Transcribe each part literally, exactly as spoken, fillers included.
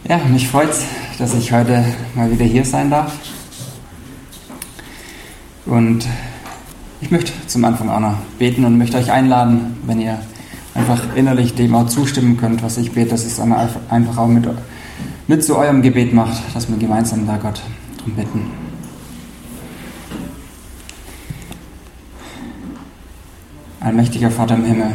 Ja, mich freut's, dass ich heute mal wieder hier sein darf. Und ich möchte zum Anfang auch noch beten und möchte euch einladen, wenn ihr einfach innerlich dem auch zustimmen könnt, was ich bete, dass ihr es dann einfach auch mit, mit zu eurem Gebet macht, dass wir gemeinsam da Gott drum bitten. Allmächtiger Vater im Himmel,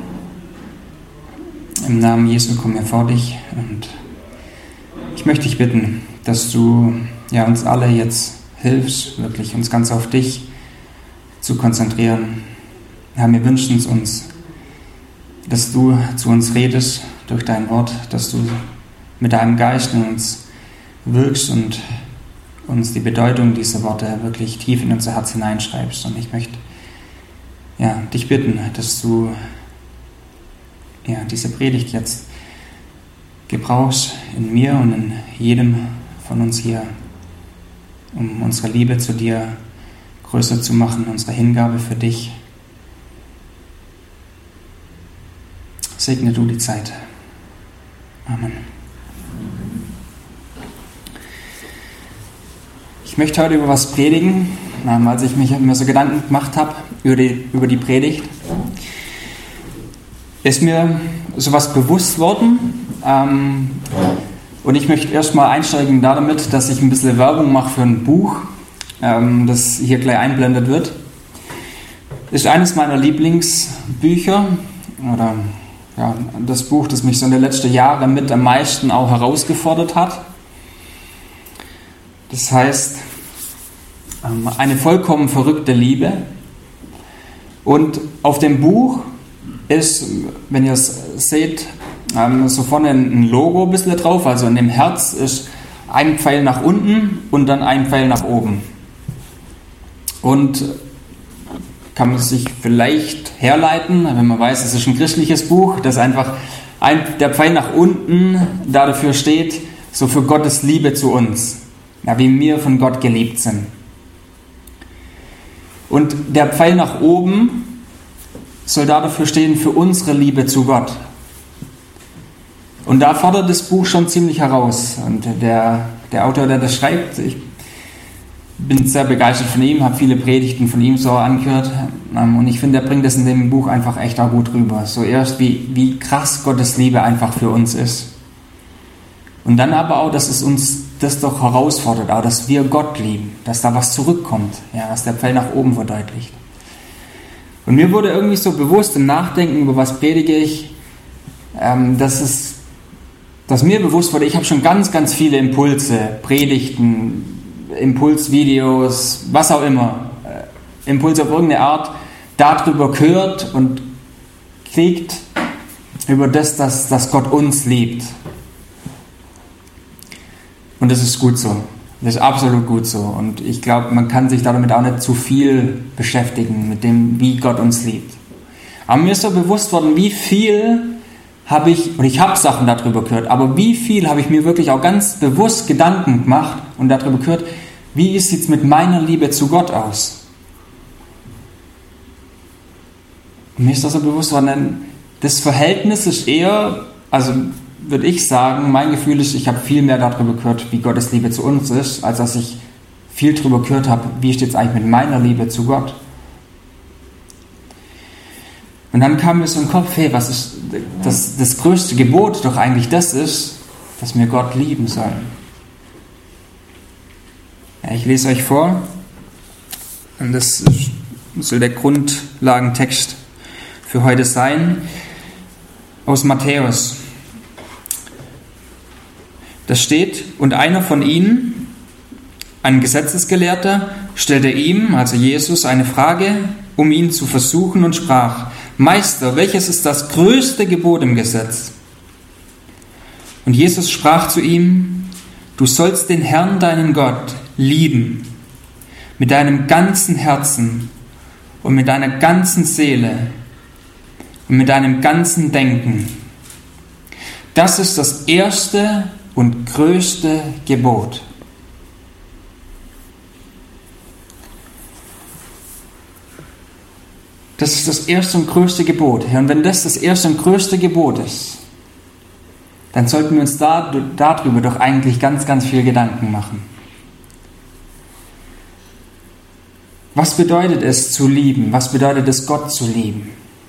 im Namen Jesu kommen wir vor dich und ich möchte dich bitten, dass du ja, uns alle jetzt hilfst, wirklich uns ganz auf dich zu konzentrieren. Herr, wir wünschen es uns, dass du zu uns redest durch dein Wort, dass du mit deinem Geist in uns wirkst und uns die Bedeutung dieser Worte wirklich tief in unser Herz hineinschreibst. Und ich möchte ja, dich bitten, dass du ja, diese Predigt jetzt gebrauchst in mir und in jedem von uns hier, um unsere Liebe zu dir größer zu machen, unsere Hingabe für dich. Segne du die Zeit. Amen. Ich möchte heute über was predigen, als ich mich mir so Gedanken gemacht habe über die, über die Predigt. Ist mir sowas bewusst worden. Ähm, und ich möchte erstmal einsteigen damit, dass ich ein bisschen Werbung mache für ein Buch, ähm, das hier gleich einblendet wird. Ist eines meiner Lieblingsbücher oder ja, das Buch, das mich so in den letzten Jahren mit am meisten auch herausgefordert hat. Das heißt, ähm, eine vollkommen verrückte Liebe. Und auf dem Buch ist, wenn ihr es seht, ähm, so vorne ein Logo ein bisschen drauf, also in dem Herz ist ein Pfeil nach unten und dann ein Pfeil nach oben. Und kann man sich vielleicht herleiten, wenn man weiß, es ist ein christliches Buch, dass einfach ein, der Pfeil nach unten da dafür steht, so für Gottes Liebe zu uns, ja, wie wir von Gott geliebt sind. Und der Pfeil nach oben soll da dafür stehen, für unsere Liebe zu Gott. Und da fordert das Buch schon ziemlich heraus. Und der, der Autor, der das schreibt, ich bin sehr begeistert von ihm, habe viele Predigten von ihm so angehört. Und ich finde, er bringt das in dem Buch einfach echt auch gut rüber. So erst, wie, wie krass Gottes Liebe einfach für uns ist. Und dann aber auch, dass es uns das doch herausfordert, auch dass wir Gott lieben, dass da was zurückkommt, ja, dass der Pfeil nach oben verdeutlicht. Und mir wurde irgendwie so bewusst im Nachdenken, über was predige ich, ähm, dass es dass mir bewusst wurde, ich habe schon ganz, ganz viele Impulse, Predigten, Impulsvideos, was auch immer, äh, Impulse auf irgendeine Art, darüber gehört und kriegt über das, dass, dass Gott uns liebt. Und das ist gut so. Das ist absolut gut so. Und ich glaube, man kann sich damit auch nicht zu viel beschäftigen, mit dem, wie Gott uns liebt. Aber mir ist so bewusst worden, wie viel habe ich, und ich habe Sachen darüber gehört, aber wie viel habe ich mir wirklich auch ganz bewusst Gedanken gemacht und darüber gehört, wie sieht es mit meiner Liebe zu Gott aus? Und mir ist das so bewusst worden, das Verhältnis ist eher, also würde ich sagen, mein Gefühl ist, ich habe viel mehr darüber gehört, wie Gottes Liebe zu uns ist, als dass ich viel darüber gehört habe, wie steht es eigentlich mit meiner Liebe zu Gott. Und dann kam mir so in den Kopf, hey, was ist das, das größte Gebot doch eigentlich das ist, dass wir Gott lieben sollen. Ja, ich lese euch vor, und das soll der Grundlagentext für heute sein, aus Matthäus. Da steht, und einer von ihnen, ein Gesetzesgelehrter, stellte ihm, also Jesus, eine Frage, um ihn zu versuchen und sprach, Meister, welches ist das größte Gebot im Gesetz? Und Jesus sprach zu ihm, du sollst den Herrn, deinen Gott, lieben, mit deinem ganzen Herzen und mit deiner ganzen Seele und mit deinem ganzen Denken. Das ist das erste und größte Gebot. Das ist das erste und größte Gebot. Und wenn das das erste und größte Gebot ist, dann sollten wir uns da, darüber doch eigentlich ganz, ganz viel Gedanken machen. Was bedeutet es zu lieben? Was bedeutet es, Gott zu lieben?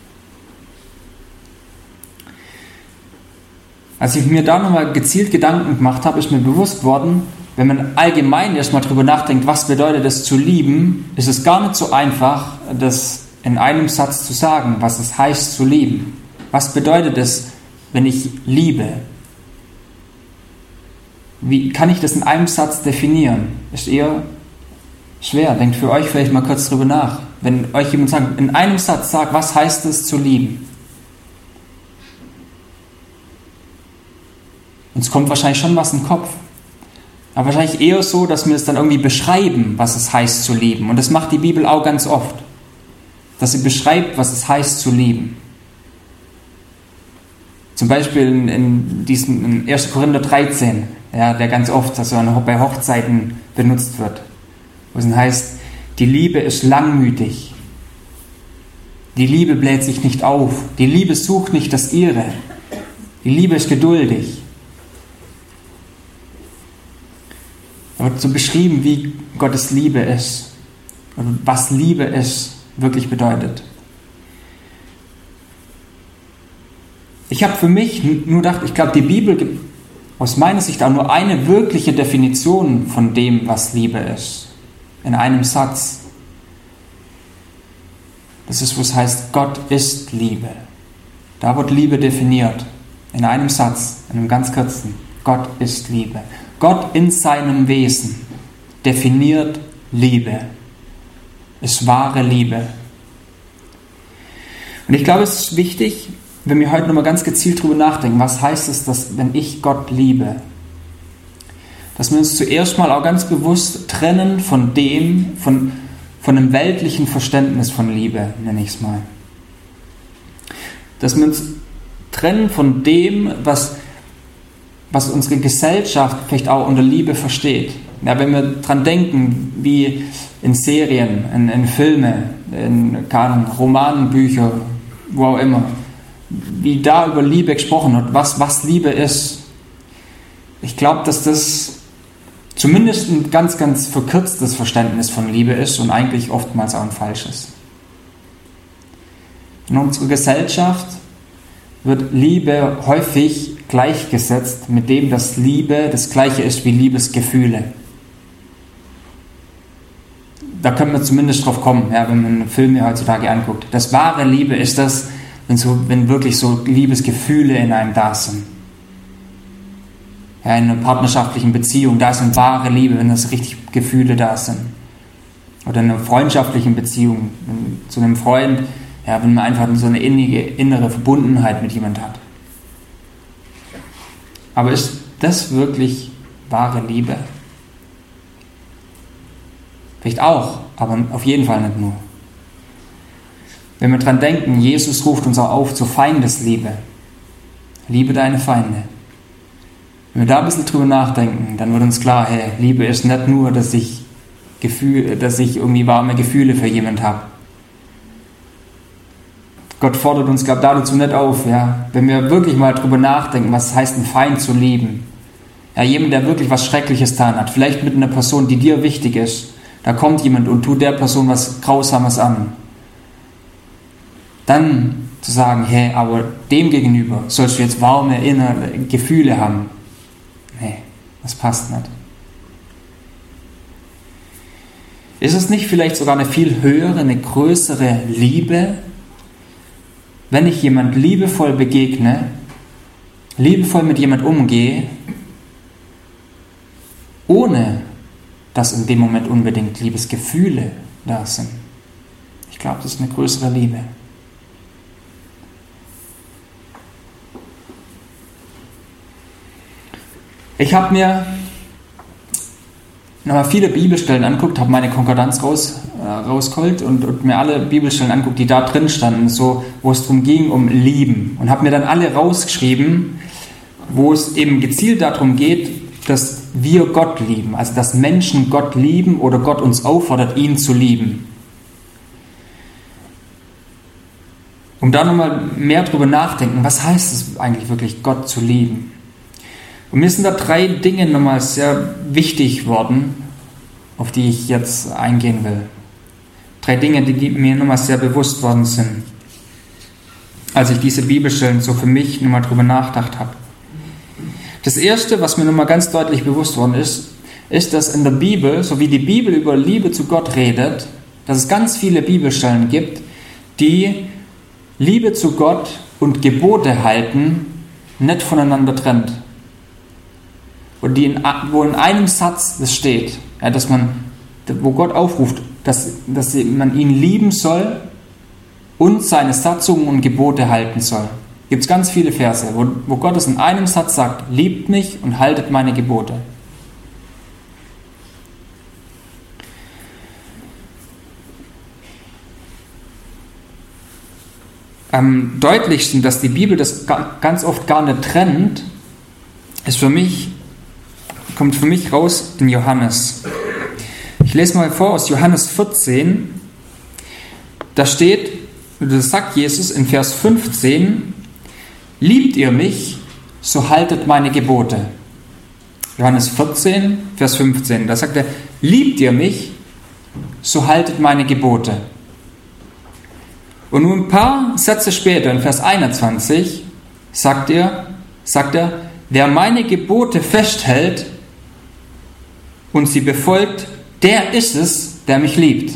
Als ich mir da nochmal gezielt Gedanken gemacht habe, ist mir bewusst worden, wenn man allgemein erstmal drüber nachdenkt, was bedeutet es zu lieben, ist es gar nicht so einfach, das in einem Satz zu sagen, was es heißt zu lieben. Was bedeutet es, wenn ich liebe? Wie kann ich das in einem Satz definieren? Ist eher schwer. Denkt für euch vielleicht mal kurz drüber nach. Wenn euch jemand sagt, in einem Satz sagt, was heißt es zu lieben? Uns kommt wahrscheinlich schon was in den Kopf. Aber wahrscheinlich eher so, dass wir es dann irgendwie beschreiben, was es heißt zu lieben. Und das macht die Bibel auch ganz oft. Dass sie beschreibt, was es heißt zu lieben. Zum Beispiel in, in diesem in erster Korinther dreizehn, ja, der ganz oft also bei Hochzeiten benutzt wird. Wo es heißt, die Liebe ist langmütig. Die Liebe bläht sich nicht auf. Die Liebe sucht nicht das Ihre. Die Liebe ist geduldig. Da wird so beschrieben, wie Gottes Liebe ist. Und was Liebe ist, wirklich bedeutet. Ich habe für mich nur gedacht, ich glaube, die Bibel gibt aus meiner Sicht auch nur eine wirkliche Definition von dem, was Liebe ist. In einem Satz. Das ist, was heißt, Gott ist Liebe. Da wird Liebe definiert. In einem Satz, in einem ganz kurzen. Gott ist Liebe. Gott in seinem Wesen definiert Liebe. Ist wahre Liebe. Und ich glaube, es ist wichtig, wenn wir heute nochmal ganz gezielt darüber nachdenken, was heißt es, dass, wenn ich Gott liebe, dass wir uns zuerst mal auch ganz bewusst trennen von dem, von, von einem weltlichen Verständnis von Liebe, nenne ich es mal. Dass wir uns trennen von dem, was, was unsere Gesellschaft vielleicht auch unter Liebe versteht. Ja, wenn wir dran denken, wie in Serien, in, in Filme, in keine Ahnung, Romanen, Bücher, wo auch immer, wie da über Liebe gesprochen wird, was, was Liebe ist. Ich glaube, dass das zumindest ein ganz, ganz verkürztes Verständnis von Liebe ist und eigentlich oftmals auch ein falsches. In unserer Gesellschaft wird Liebe häufig gleichgesetzt mit dem, dass Liebe das Gleiche ist wie Liebesgefühle. Da können wir zumindest drauf kommen, ja, wenn man Filme heutzutage anguckt. Das wahre Liebe ist das, wenn, so, wenn wirklich so Liebesgefühle in einem da sind. Ja, in einer partnerschaftlichen Beziehung, da ist wahre Liebe, wenn das richtig Gefühle da sind. Oder in einer freundschaftlichen Beziehung, wenn, zu einem Freund, ja, wenn man einfach so eine innige, innere Verbundenheit mit jemand hat. Aber ist das wirklich wahre Liebe? Vielleicht auch, aber auf jeden Fall nicht nur. Wenn wir dran denken, Jesus ruft uns auch auf zur Feindesliebe. Liebe deine Feinde. Wenn wir da ein bisschen drüber nachdenken, dann wird uns klar, hey, Liebe ist nicht nur, dass ich, Gefühl, dass ich irgendwie warme Gefühle für jemanden habe. Gott fordert uns, glaube ich, dazu nicht auf, ja, wenn wir wirklich mal drüber nachdenken, was heißt, einen Feind zu lieben. Ja, jemand, der wirklich was Schreckliches getan hat, vielleicht mit einer Person, die dir wichtig ist. Da kommt jemand und tut der Person was Grausames an. Dann zu sagen, hey, aber dem gegenüber sollst du jetzt warme innere Gefühle haben. Nee, das passt nicht. Ist es nicht vielleicht sogar eine viel höhere, eine größere Liebe, wenn ich jemand liebevoll begegne, liebevoll mit jemand umgehe, ohne dass in dem Moment unbedingt Liebesgefühle da sind? Ich glaube, das ist eine größere Liebe. Ich habe mir nochmal viele Bibelstellen angeguckt, habe meine Konkordanz raus, äh, rausgeholt und, und mir alle Bibelstellen angeguckt, die da drin standen, so, wo es darum ging, um Lieben. Und habe mir dann alle rausgeschrieben, wo es eben gezielt darum geht, dass wir Gott lieben, also dass Menschen Gott lieben oder Gott uns auffordert, ihn zu lieben. Um da nochmal mehr drüber nachdenken, was heißt es eigentlich wirklich, Gott zu lieben? Und mir sind da drei Dinge nochmal sehr wichtig worden, auf die ich jetzt eingehen will. Drei Dinge, die mir nochmal sehr bewusst worden sind, als ich diese Bibelstellen so für mich nochmal drüber nachgedacht habe. Das Erste, was mir nochmal ganz deutlich bewusst worden ist, ist, dass in der Bibel, so wie die Bibel über Liebe zu Gott redet, dass es ganz viele Bibelstellen gibt, die Liebe zu Gott und Gebote halten, nicht voneinander trennt. Und die in, wo in einem Satz das steht, ja, dass man, wo Gott aufruft, dass, dass man ihn lieben soll und seine Satzungen und Gebote halten soll. Gibt es ganz viele Verse, wo, wo Gott es in einem Satz sagt, liebt mich und haltet meine Gebote. Am deutlichsten, dass die Bibel das ganz oft gar nicht trennt, ist für mich, kommt für mich raus in Johannes. Ich lese mal vor aus Johannes vierzehn. Da steht, das sagt Jesus in Vers fünfzehn, liebt ihr mich, so haltet meine Gebote. Johannes vierzehn, Vers fünfzehn, da sagt er, liebt ihr mich, so haltet meine Gebote. Und nur ein paar Sätze später, in Vers einundzwanzig, sagt er, sagt er, wer meine Gebote festhält und sie befolgt, der ist es, der mich liebt.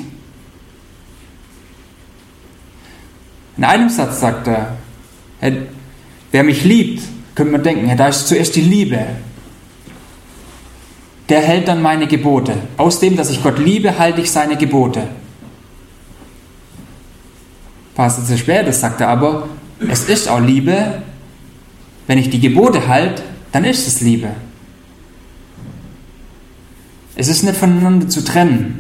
In einem Satz sagt er, wer mich liebt, könnte man denken, da ist zuerst die Liebe. Der hält dann meine Gebote. Aus dem, dass ich Gott liebe, halte ich seine Gebote. Ein paar Sätze später sagt er aber, es ist auch Liebe, wenn ich die Gebote halte, dann ist es Liebe. Es ist nicht voneinander zu trennen.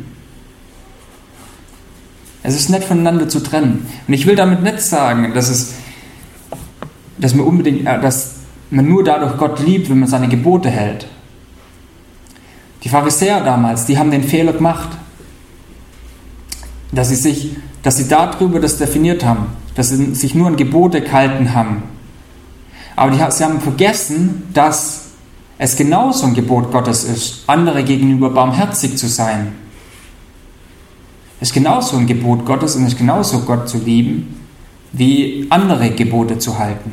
Es ist nicht voneinander zu trennen. Und ich will damit nicht sagen, dass es, dass man unbedingt, dass man nur dadurch Gott liebt, wenn man seine Gebote hält. Die Pharisäer damals, die haben den Fehler gemacht, dass sie sich, dass sie darüber das definiert haben, dass sie sich nur an Gebote gehalten haben. Aber die, sie haben vergessen, dass es genauso ein Gebot Gottes ist, andere gegenüber barmherzig zu sein. Es ist genauso ein Gebot Gottes und es ist genauso Gott zu lieben, wie andere Gebote zu halten.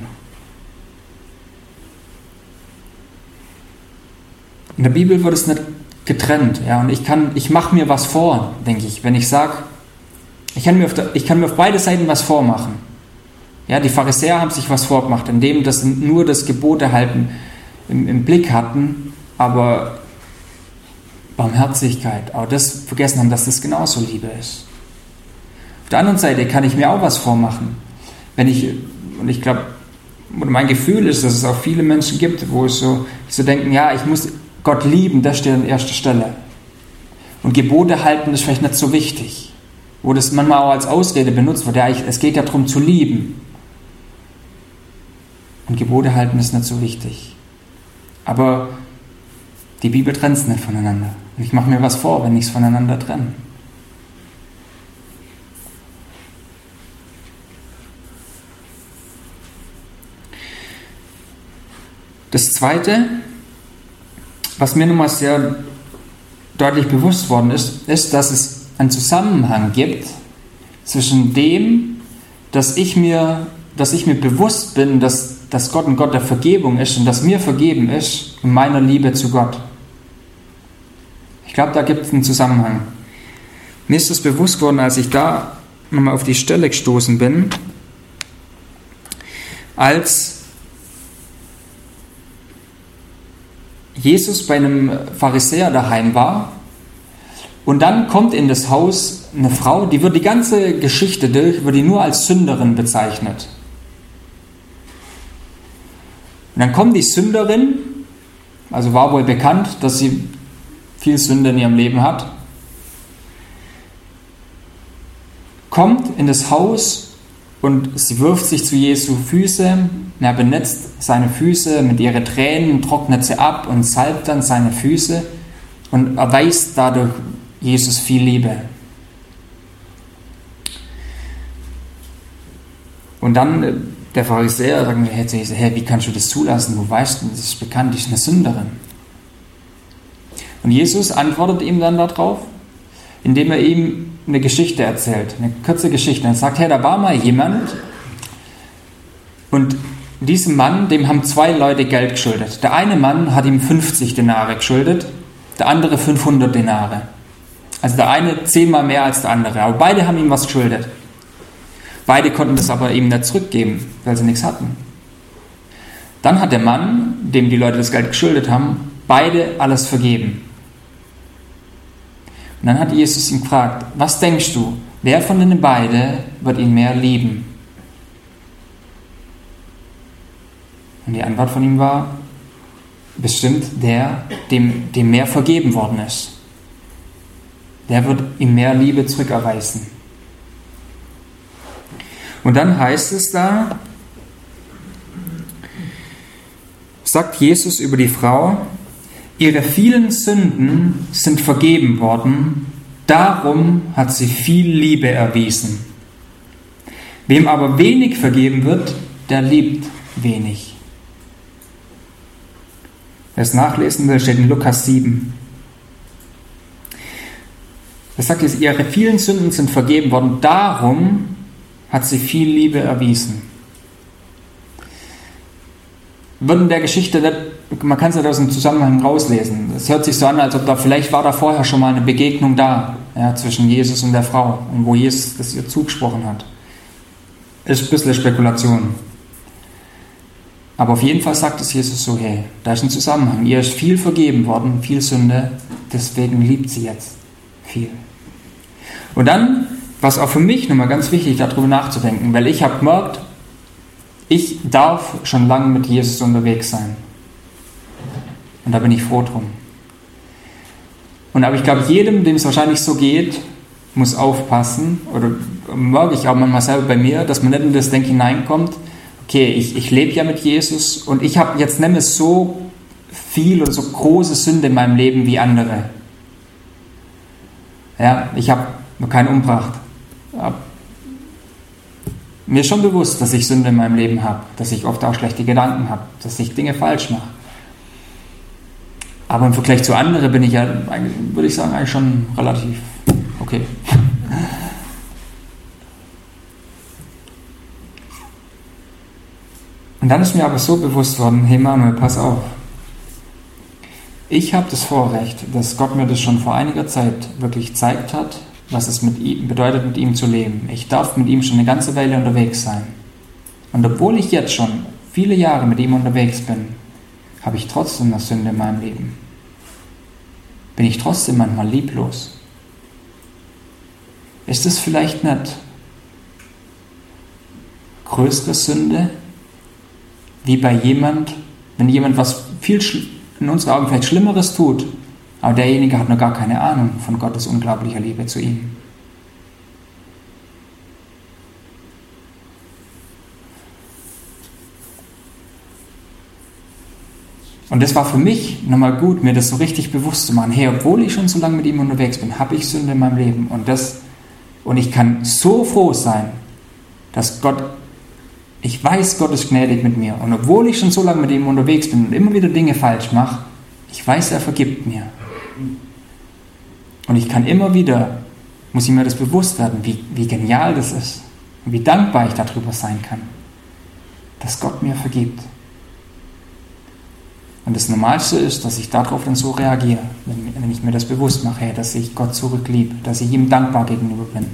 In der Bibel wird es nicht getrennt. Ja, und ich kann, ich mache mir was vor, denke ich, wenn ich sage, ich kann mir auf der, ich kann mir auf beide Seiten was vormachen. Ja, die Pharisäer haben sich was vorgemacht, indem das nur das Gebote halten im, im Blick hatten, aber Barmherzigkeit, auch das vergessen haben, dass das genauso Liebe ist. Auf der anderen Seite kann ich mir auch was vormachen. Wenn ich, und ich glaube, mein Gefühl ist, dass es auch viele Menschen gibt, wo es so, die so denken, ja, ich muss Gott lieben, das steht an erster Stelle. Und Gebote halten ist vielleicht nicht so wichtig. Wo das manchmal auch als Ausrede benutzt wird, ja, ich, es geht ja darum zu lieben. Und Gebote halten ist nicht so wichtig. Aber die Bibel trennt es nicht voneinander. Und ich mache mir was vor, wenn ich es voneinander trenne. Das Zweite, was mir nochmal sehr deutlich bewusst worden ist, ist, dass es einen Zusammenhang gibt zwischen dem, dass ich mir, dass ich mir bewusst bin, dass, dass Gott ein Gott der Vergebung ist und dass mir vergeben ist und meiner Liebe zu Gott. Ich glaube, da gibt es einen Zusammenhang. Mir ist das bewusst worden, als ich da nochmal auf die Stelle gestoßen bin, als Jesus bei einem Pharisäer daheim war und dann kommt in das Haus eine Frau, die wird die ganze Geschichte durch, wird die nur als Sünderin bezeichnet. Und dann kommt die Sünderin, also war wohl bekannt, dass sie viel Sünde in ihrem Leben hat, kommt in das Haus und sie wirft sich zu Jesu Füße, er benetzt seine Füße mit ihren Tränen, trocknet sie ab und salbt dann seine Füße und erweist dadurch Jesus viel Liebe. Und dann der Pharisäer sagt, hey, wie kannst du das zulassen? Du weißt, das ist bekannt, ich bin eine Sünderin. Und Jesus antwortet ihm dann darauf, indem er ihm eine Geschichte erzählt, eine kurze Geschichte. Er sagt, hey, da war mal jemand und diesem Mann, dem haben zwei Leute Geld geschuldet. Der eine Mann hat ihm fünfzig Denare geschuldet, der andere fünfhundert Denare. Also der eine zehnmal mehr als der andere, aber beide haben ihm was geschuldet. Beide konnten das aber ihm nicht zurückgeben, weil sie nichts hatten. Dann hat der Mann, dem die Leute das Geld geschuldet haben, beide alles vergeben. Und dann hat Jesus ihn gefragt, was denkst du, wer von den beiden wird ihn mehr lieben? Und die Antwort von ihm war, bestimmt der, dem, dem mehr vergeben worden ist. Der wird ihm mehr Liebe zurückerweisen. Und dann heißt es da, sagt Jesus über die Frau, ihre vielen Sünden sind vergeben worden, darum hat sie viel Liebe erwiesen. Wem aber wenig vergeben wird, der liebt wenig. Wer es nachlesen will, steht in Lukas sieben. Das sagt jetzt, ihre vielen Sünden sind vergeben worden, darum hat sie viel Liebe erwiesen. Wird in der Geschichte nicht, man kann es nicht aus dem Zusammenhang rauslesen. Es hört sich so an, als ob da vielleicht war da vorher schon mal eine Begegnung da, ja, zwischen Jesus und der Frau, und wo Jesus das ihr zugesprochen hat. Ist ein bisschen Spekulation. Aber auf jeden Fall sagt es Jesus so, hey, da ist ein Zusammenhang. Ihr ist viel vergeben worden, viel Sünde, deswegen liebt sie jetzt viel. Und dann, was auch für mich nochmal ganz wichtig, darüber nachzudenken, weil ich habe gemerkt, ich darf schon lange mit Jesus unterwegs sein. Und da bin ich froh drum. Und aber ich glaube, jedem, dem es wahrscheinlich so geht, muss aufpassen, oder merke ich auch manchmal selber bei mir, dass man nicht in das Denken hineinkommt, okay, ich, ich lebe ja mit Jesus und ich habe jetzt nicht mehr so viel oder so große Sünde in meinem Leben wie andere. Ja, ich habe noch keinen umgebracht. Ja, mir ist schon bewusst, dass ich Sünde in meinem Leben habe, dass ich oft auch schlechte Gedanken habe, dass ich Dinge falsch mache. Aber im Vergleich zu anderen bin ich ja, würde ich sagen, eigentlich schon relativ okay. Und dann ist mir aber so bewusst worden, hey Manuel, pass auf. Ich habe das Vorrecht, dass Gott mir das schon vor einiger Zeit wirklich gezeigt hat, was es mit ihm bedeutet, mit ihm zu leben. Ich darf mit ihm schon eine ganze Weile unterwegs sein. Und obwohl ich jetzt schon viele Jahre mit ihm unterwegs bin, habe ich trotzdem noch Sünde in meinem Leben. Bin ich trotzdem manchmal lieblos? Ist es vielleicht nicht größere Sünde, wie bei jemand, wenn jemand was viel in unseren Augen vielleicht Schlimmeres tut, aber derjenige hat noch gar keine Ahnung von Gottes unglaublicher Liebe zu ihm. Und das war für mich nochmal gut, mir das so richtig bewusst zu machen. Hey, obwohl ich schon so lange mit ihm unterwegs bin, habe ich Sünde in meinem Leben. Und, das, und ich kann so froh sein, dass Gott, ich weiß, Gott ist gnädig mit mir. Und obwohl ich schon so lange mit ihm unterwegs bin und immer wieder Dinge falsch mache, ich weiß, er vergibt mir. Und ich kann immer wieder, muss ich mir das bewusst werden, wie, wie genial das ist und wie dankbar ich darüber sein kann, dass Gott mir vergibt. Und das Normalste ist, dass ich darauf dann so reagiere, wenn, wenn ich mir das bewusst mache, dass ich Gott zurückliebe, dass ich ihm dankbar gegenüber bin.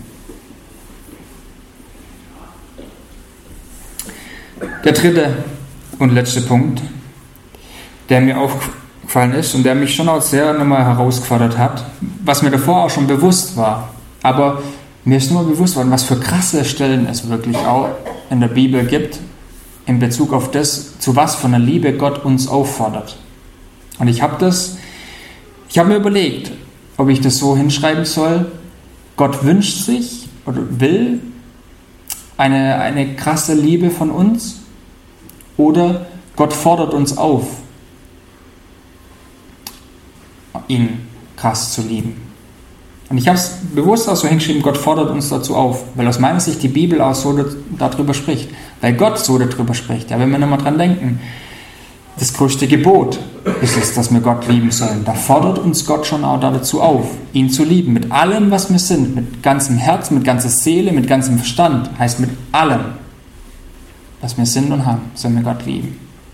Der dritte und letzte Punkt, der mir aufgefallen ist und der mich schon auch sehr nochmal herausgefordert hat, was mir davor auch schon bewusst war, aber mir ist nur bewusst worden, was für krasse Stellen es wirklich auch in der Bibel gibt, in Bezug auf das, zu was von der Liebe Gott uns auffordert. Und ich habe das, ich habe mir überlegt, ob ich das so hinschreiben soll, Gott wünscht sich oder will eine, eine krasse Liebe von uns, oder Gott fordert uns auf, ihn krass zu lieben. Und ich habe es bewusst auch so hingeschrieben, Gott fordert uns dazu auf, weil aus meiner Sicht die Bibel auch so darüber spricht, weil Gott so darüber spricht. Ja, wenn wir nochmal dran denken, das größte Gebot ist es, dass wir Gott lieben sollen. Da fordert uns Gott schon auch dazu auf, ihn zu lieben, mit allem, was wir sind, mit ganzem Herz, mit ganzer Seele, mit ganzem Verstand, heißt mit allem, was wir sind und haben, sollen wir Gott lieben.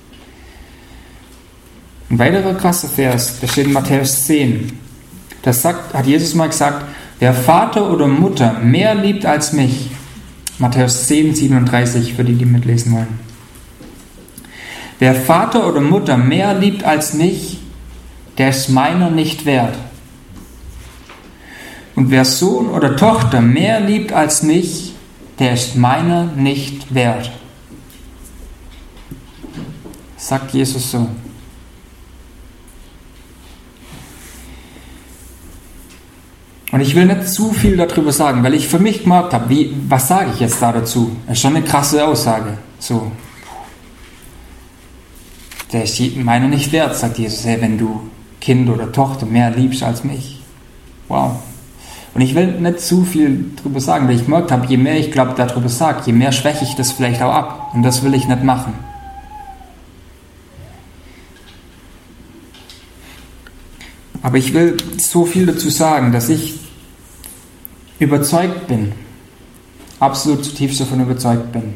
Ein weiterer krasser Vers, der steht in Matthäus zehn. Das sagt, hat Jesus mal gesagt, wer Vater oder Mutter mehr liebt als mich, Matthäus zehn, siebenunddreißig, für die, die mitlesen wollen. Wer Vater oder Mutter mehr liebt als mich, der ist meiner nicht wert. Und wer Sohn oder Tochter mehr liebt als mich, der ist meiner nicht wert. Sagt Jesus so. Und ich will nicht zu viel darüber sagen, weil ich für mich gemerkt habe, wie, was sage ich jetzt da dazu? Das ist schon eine krasse Aussage. So. Der ist meiner nicht wert, sagt Jesus. Hey, wenn du Kind oder Tochter mehr liebst als mich. Wow. Und ich will nicht zu viel darüber sagen, weil ich gemerkt habe, je mehr ich glaube darüber sage, je mehr schwäche ich das vielleicht auch ab. Und das will ich nicht machen. Aber ich will so viel dazu sagen, dass ich überzeugt bin, absolut zutiefst davon überzeugt bin,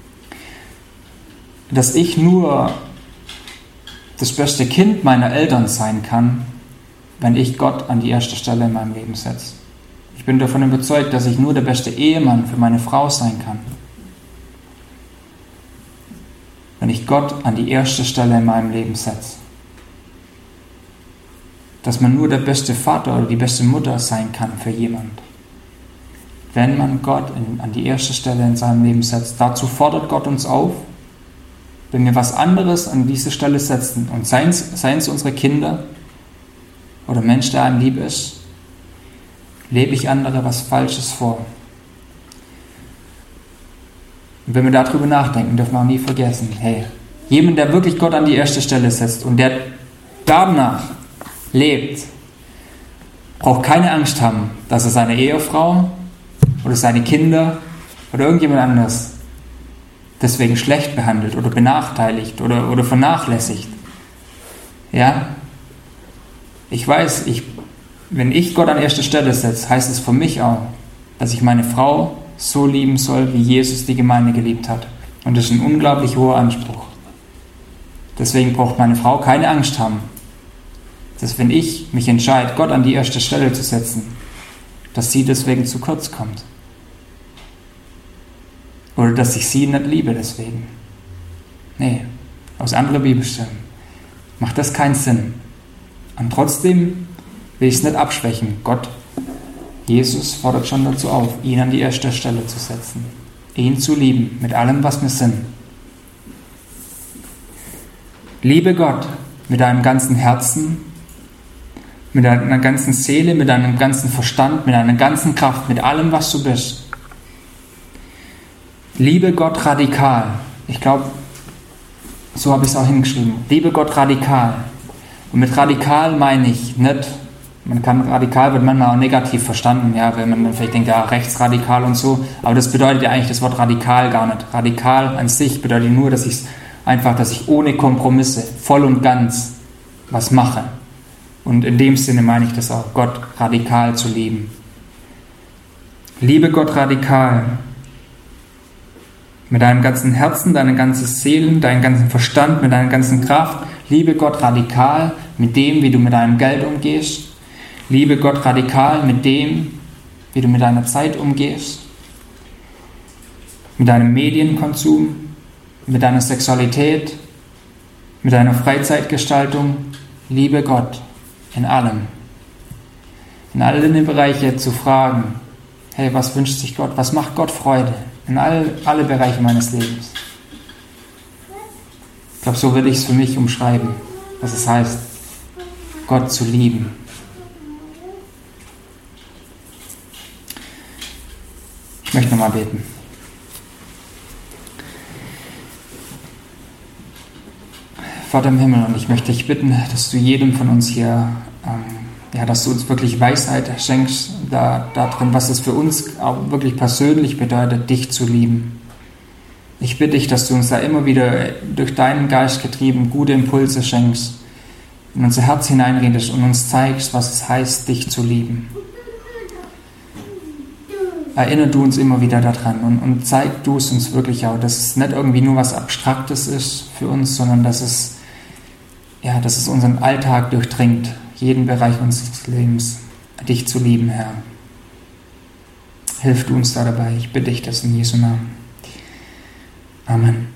dass ich nur das beste Kind meiner Eltern sein kann, wenn ich Gott an die erste Stelle in meinem Leben setze. Ich bin davon überzeugt, dass ich nur der beste Ehemann für meine Frau sein kann, wenn ich Gott an die erste Stelle in meinem Leben setze. Dass man nur der beste Vater oder die beste Mutter sein kann für jemand, wenn man Gott in, an die erste Stelle in seinem Leben setzt. Dazu fordert Gott uns auf, wenn wir was anderes an diese Stelle setzen, und seien es unsere Kinder oder Mensch, der einem lieb ist, lebe ich andere was Falsches vor. Und wenn wir darüber nachdenken, dürfen wir auch nie vergessen, hey, jemand, der wirklich Gott an die erste Stelle setzt und der danach lebt, braucht keine Angst haben, dass er seine Ehefrau oder seine Kinder oder irgendjemand anderes deswegen schlecht behandelt oder benachteiligt oder, oder vernachlässigt. Ja? Ich weiß, ich, wenn ich Gott an erste Stelle setze, heißt es für mich auch, dass ich meine Frau so lieben soll, wie Jesus die Gemeinde geliebt hat. Und das ist ein unglaublich hoher Anspruch. Deswegen braucht meine Frau keine Angst haben, dass wenn ich mich entscheide, Gott an die erste Stelle zu setzen, dass sie deswegen zu kurz kommt. Oder dass ich sie nicht liebe deswegen. Nee, aus anderen Bibelstellen macht das keinen Sinn. Und trotzdem will ich es nicht abschwächen. Gott, Jesus fordert schon dazu auf, ihn an die erste Stelle zu setzen. Ihn zu lieben, mit allem, was wir sind. Liebe Gott mit deinem ganzen Herzen, mit deiner ganzen Seele, mit deinem ganzen Verstand, mit deiner ganzen Kraft, mit allem, was du bist. Liebe Gott radikal. Ich glaube, so habe ich es auch hingeschrieben. Liebe Gott radikal. Und mit radikal meine ich nicht, man kann radikal, wird manchmal auch negativ verstanden, ja, wenn man vielleicht denkt, ja, rechtsradikal und so, aber das bedeutet ja eigentlich das Wort radikal gar nicht. Radikal an sich bedeutet nur, dass ich einfach, dass ich ohne Kompromisse voll und ganz was mache. Und in dem Sinne meine ich das auch, Gott radikal zu lieben. Liebe Gott radikal. Mit deinem ganzen Herzen, deine ganzen Seelen, deinen ganzen Verstand, mit deiner ganzen Kraft. Liebe Gott radikal mit dem, wie du mit deinem Geld umgehst. Liebe Gott radikal mit dem, wie du mit deiner Zeit umgehst. Mit deinem Medienkonsum, mit deiner Sexualität, mit deiner Freizeitgestaltung. Liebe Gott in allem. In all den Bereichen zu fragen, hey, was wünscht sich Gott? Was macht Gott Freude? In all, alle Bereiche meines Lebens. Ich glaube, so würde ich es für mich umschreiben, was es heißt, Gott zu lieben. Ich möchte nochmal beten. Vater im Himmel, und ich möchte dich bitten, dass du jedem von uns hier ähm, ja, dass du uns wirklich Weisheit schenkst da, da drin, was es für uns auch wirklich persönlich bedeutet, dich zu lieben. Ich bitte dich, dass du uns da immer wieder durch deinen Geist getrieben gute Impulse schenkst, in unser Herz hineinredest und uns zeigst, was es heißt, dich zu lieben. Erinner du uns immer wieder daran und, und zeig du es uns wirklich auch, dass es nicht irgendwie nur was Abstraktes ist für uns, sondern dass es, ja, dass es unseren Alltag durchdringt, jeden Bereich unseres Lebens, dich zu lieben, Herr. Hilf du uns da dabei. Ich bitte dich das in Jesu Namen. Amen.